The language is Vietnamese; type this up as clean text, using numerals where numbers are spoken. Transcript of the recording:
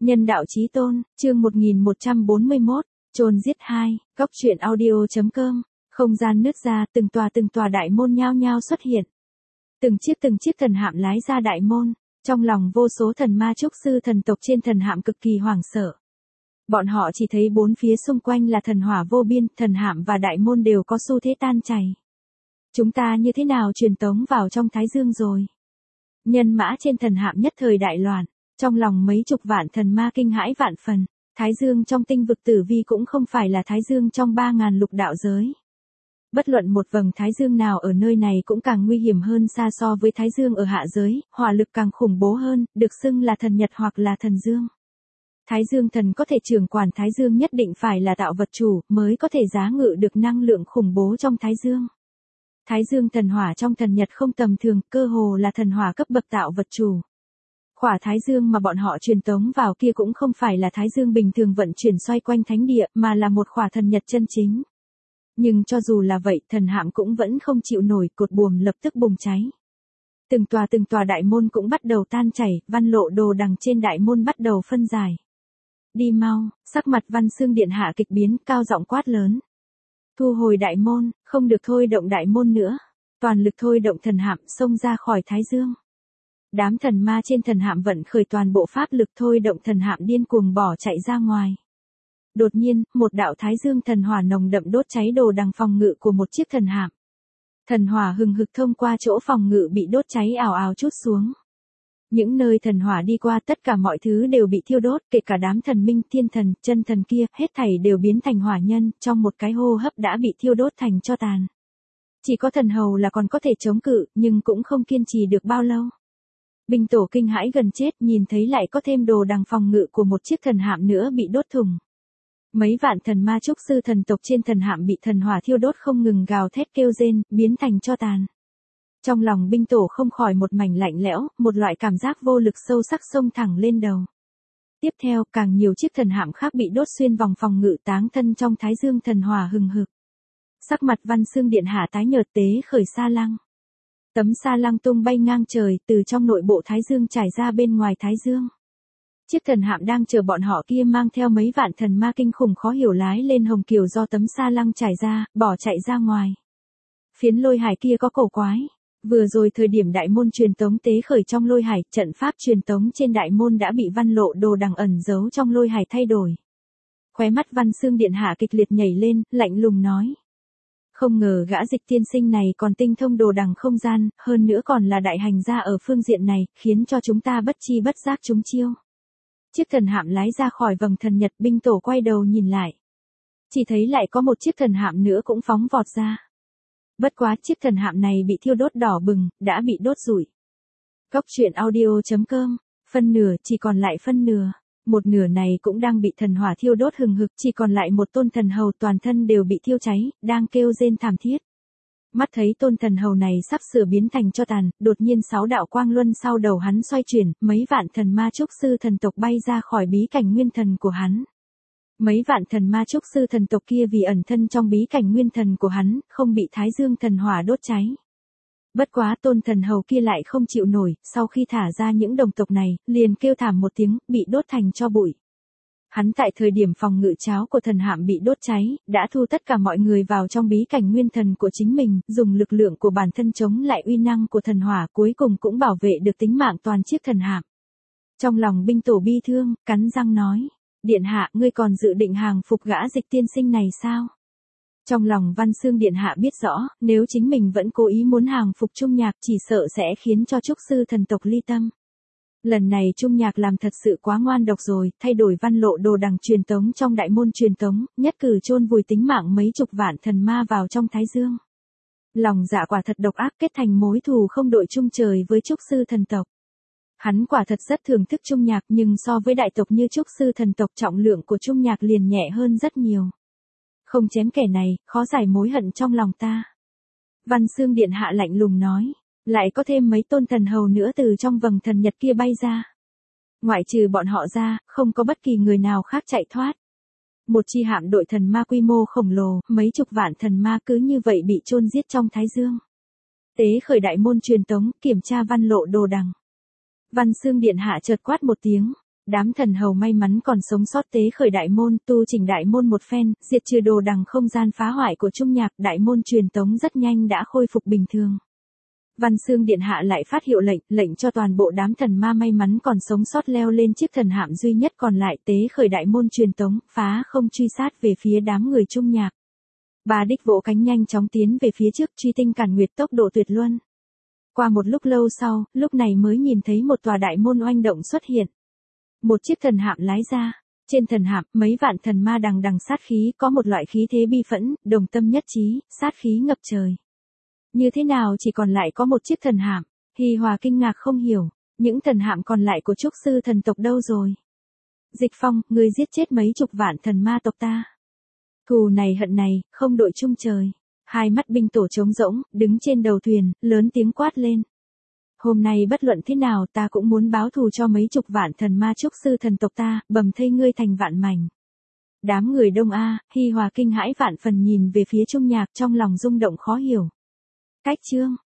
Nhân đạo chí tôn, chương 1141, chôn giết 2, góc truyện audio.com, không gian nứt ra, từng tòa đại môn nhao nhao xuất hiện. Từng chiếc thần hạm lái ra đại môn, trong lòng vô số thần ma trúc sư thần tộc trên thần hạm cực kỳ hoảng sợ. Bọn họ chỉ thấy bốn phía xung quanh là thần hỏa vô biên, thần hạm và đại môn đều có xu thế tan chảy. Chúng ta như thế nào truyền tống vào trong Thái Dương rồi? Nhân mã trên thần hạm nhất thời đại loạn, trong lòng mấy chục vạn thần ma kinh hãi vạn phần. Thái Dương trong tinh vực tử vi cũng không phải là Thái Dương trong 3.000 lục đạo giới. Bất luận một vầng Thái Dương nào ở nơi này cũng càng nguy hiểm hơn xa so với Thái Dương ở hạ giới, hỏa lực càng khủng bố hơn, được xưng là thần Nhật hoặc là thần Dương. Thái Dương thần có thể trưởng quản Thái Dương nhất định phải là tạo vật chủ, mới có thể giá ngự được năng lượng khủng bố trong Thái Dương. Thái Dương thần hỏa trong thần Nhật không tầm thường, cơ hồ là thần hỏa cấp bậc tạo vật chủ. Khỏa Thái Dương mà bọn họ truyền tống vào kia cũng không phải là Thái Dương bình thường vận chuyển xoay quanh thánh địa, mà là một khỏa thần Nhật chân chính. Nhưng cho dù là vậy, thần hạm cũng vẫn không chịu nổi, cột buồm lập tức bùng cháy. Từng tòa đại môn cũng bắt đầu tan chảy, văn lộ đồ đằng trên đại môn bắt đầu phân giải. Đi mau, sắc mặt Văn Xương Điện hạ kịch biến, cao giọng quát lớn. Thu hồi đại môn, không được thôi động đại môn nữa. Toàn lực thôi động thần hạm xông ra khỏi Thái Dương. Đám thần ma trên thần hạm vận khởi toàn bộ pháp lực thôi động thần hạm điên cuồng bỏ chạy ra ngoài. Đột nhiên, một đạo Thái Dương thần hỏa nồng đậm đốt cháy đồ đằng phòng ngự của một chiếc thần hạm. Thần hỏa hừng hực thông qua chỗ phòng ngự bị đốt cháy ào ào trút xuống. Những nơi thần hỏa đi qua tất cả mọi thứ đều bị thiêu đốt, kể cả đám thần minh, thiên thần, chân thần kia, hết thảy đều biến thành hỏa nhân, trong một cái hô hấp đã bị thiêu đốt thành tro tàn. Chỉ có thần hầu là còn có thể chống cự, nhưng cũng không kiên trì được bao lâu. Binh tổ kinh hãi gần chết, nhìn thấy lại có thêm đồ đằng phòng ngự của một chiếc thần hạm nữa bị đốt thủng. Mấy vạn thần ma trúc sư thần tộc trên thần hạm bị thần hỏa thiêu đốt không ngừng gào thét kêu rên, biến thành tro tàn. Trong lòng binh tổ không khỏi một mảnh lạnh lẽo, một loại cảm giác vô lực sâu sắc xông thẳng lên đầu. Tiếp theo, càng nhiều chiếc thần hạm khác bị đốt xuyên vòng phòng ngự táng thân trong Thái Dương thần hỏa hừng hực. Sắc mặt Văn Xương Điện hạ tái nhợt tế khởi sa lăng. Tấm sa lăng tung bay ngang trời, từ trong nội bộ Thái Dương trải ra bên ngoài Thái Dương. Chiếc thần hạm đang chờ bọn họ kia mang theo mấy vạn thần ma kinh khủng khó hiểu lái lên hồng kiều do tấm sa lăng trải ra, bỏ chạy ra ngoài. Phiến lôi hải kia có cổ quái. Vừa rồi thời điểm đại môn truyền tống tế khởi trong lôi hải, trận pháp truyền tống trên đại môn đã bị văn lộ đồ đằng ẩn giấu trong lôi hải thay đổi. Khóe mắt Văn Xương Điện hạ kịch liệt nhảy lên, lạnh lùng nói. Không ngờ gã Dịch tiên sinh này còn tinh thông đồ đằng không gian, hơn nữa còn là đại hành gia ở phương diện này, khiến cho chúng ta bất chi bất giác trúng chiêu. Chiếc thần hạm lái ra khỏi vầng thần Nhật, binh tổ quay đầu nhìn lại. Chỉ thấy lại có một chiếc thần hạm nữa cũng phóng vọt ra. Bất quá chiếc thần hạm này bị thiêu đốt đỏ bừng, đã bị đốt rụi. Góc truyện audio.com, phân nửa, chỉ còn lại phân nửa. Một nửa này cũng đang bị thần hỏa thiêu đốt hừng hực, chỉ còn lại một tôn thần hầu toàn thân đều bị thiêu cháy, đang kêu rên thảm thiết. Mắt thấy tôn thần hầu này sắp sửa biến thành tro tàn, đột nhiên 6 đạo quang luân sau đầu hắn xoay chuyển, mấy vạn thần ma trúc sư thần tộc bay ra khỏi bí cảnh nguyên thần của hắn. Mấy vạn thần ma trúc sư thần tộc kia vì ẩn thân trong bí cảnh nguyên thần của hắn, không bị Thái Dương thần hỏa đốt cháy. Bất quá tôn thần hầu kia lại không chịu nổi, sau khi thả ra những đồng tộc này, liền kêu thảm một tiếng, bị đốt thành tro bụi. Hắn tại thời điểm phòng ngự cháo của thần hạm bị đốt cháy, đã thu tất cả mọi người vào trong bí cảnh nguyên thần của chính mình, dùng lực lượng của bản thân chống lại uy năng của thần hỏa, cuối cùng cũng bảo vệ được tính mạng toàn chiếc thần hạm. Trong lòng binh tổ bi thương, cắn răng nói, Điện hạ, ngươi còn dự định hàng phục gã Dịch tiên sinh này sao? Trong lòng Văn Xương Điện hạ biết rõ, nếu chính mình vẫn cố ý muốn hàng phục Trung Nhạc chỉ sợ sẽ khiến cho trúc sư thần tộc ly tâm. Lần này Trung Nhạc làm thật sự quá ngoan độc rồi, thay đổi văn lộ đồ đằng truyền tống trong đại môn truyền tống, nhất cử chôn vùi tính mạng mấy chục vạn thần ma vào trong Thái Dương. Lòng dạ quả thật độc ác, kết thành mối thù không đội chung trời với trúc sư thần tộc. Hắn quả thật rất thưởng thức Trung Nhạc, nhưng so với đại tộc như trúc sư thần tộc trọng lượng của Trung Nhạc liền nhẹ hơn rất nhiều. Không chém kẻ này, khó giải mối hận trong lòng ta. Văn Xương Điện hạ lạnh lùng nói. Lại có thêm mấy tôn thần hầu nữa từ trong vầng thần Nhật kia bay ra. Ngoại trừ bọn họ ra, không có bất kỳ người nào khác chạy thoát. Một chi hạm đội thần ma quy mô khổng lồ, mấy chục vạn thần ma cứ như vậy bị chôn giết trong Thái Dương. Tế khởi đại môn truyền tống, kiểm tra văn lộ đồ đằng. Văn Xương Điện hạ chợt quát một tiếng. Đám thần hầu may mắn còn sống sót tế khởi đại môn, tu chỉnh đại môn một phen, diệt trừ đồ đằng không gian phá hoại của Trung Nhạc, đại môn truyền tống rất nhanh đã khôi phục bình thường. Văn Xương Điện Hạ lại phát hiệu lệnh cho toàn bộ đám thần ma may mắn còn sống sót leo lên chiếc thần hạm duy nhất còn lại, tế khởi đại môn truyền tống, phá không truy sát về phía đám người Trung Nhạc. Ba đích vỗ cánh nhanh chóng tiến về phía trước, truy tinh càn nguyệt tốc độ tuyệt luân. Qua một lúc lâu sau, lúc này mới nhìn thấy một tòa đại môn oanh động xuất hiện. Một chiếc thần hạm lái ra. Trên thần hạm, mấy vạn thần ma đằng sát khí, có một loại khí thế bi phẫn, đồng tâm nhất trí, sát khí ngập trời. Như thế nào chỉ còn lại có một chiếc thần hạm? Hi Hòa kinh ngạc không hiểu, những thần hạm còn lại của trúc sư thần tộc đâu rồi? Dịch Phong, ngươi giết chết mấy chục vạn thần ma tộc ta. Thù này hận này, không đội chung trời. Hai mắt binh tổ trống rỗng, đứng trên đầu thuyền, lớn tiếng quát lên. Hôm nay bất luận thế nào ta cũng muốn báo thù cho mấy chục vạn thần ma trúc sư thần tộc ta, bầm thây ngươi thành vạn mảnh. Đám người Đông A, Hi Hòa kinh hãi vạn phần nhìn về phía Trung Nhạc trong lòng rung động khó hiểu. Cách chương